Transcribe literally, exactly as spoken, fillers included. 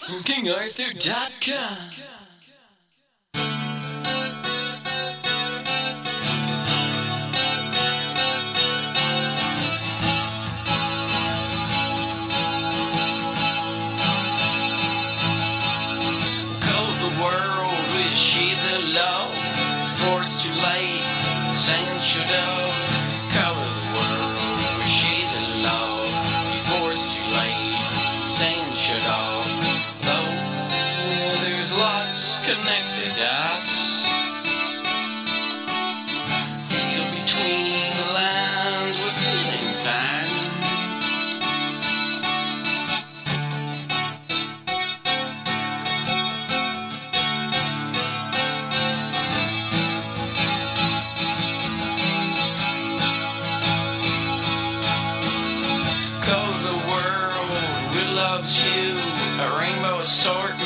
King Arthur dot com. Color the world with shades of love. Before it's too late, sand should up. Color the world with shades of love. Before it's too late, sand should up. Though there's lots connected dots. Feel between the lines, we're feeling fine. Color the world with love's hue, a rainbow of sort